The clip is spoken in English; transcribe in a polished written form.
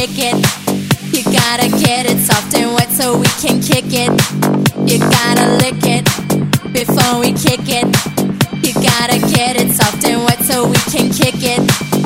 kick it. You gotta get it soft and wet so we can kick it. You gotta lick it before we kick it. You gotta get it soft and wet so we can kick it.